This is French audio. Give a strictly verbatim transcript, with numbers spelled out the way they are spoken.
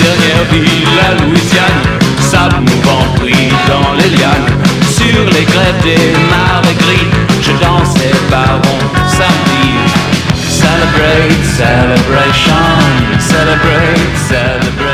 dernière ville, la Louisiane. Sable mouvant pris dans les lianes, sur les grèves des marais gris, je dansais baron samedi. Celebrate, celebration, celebrate, celebrate.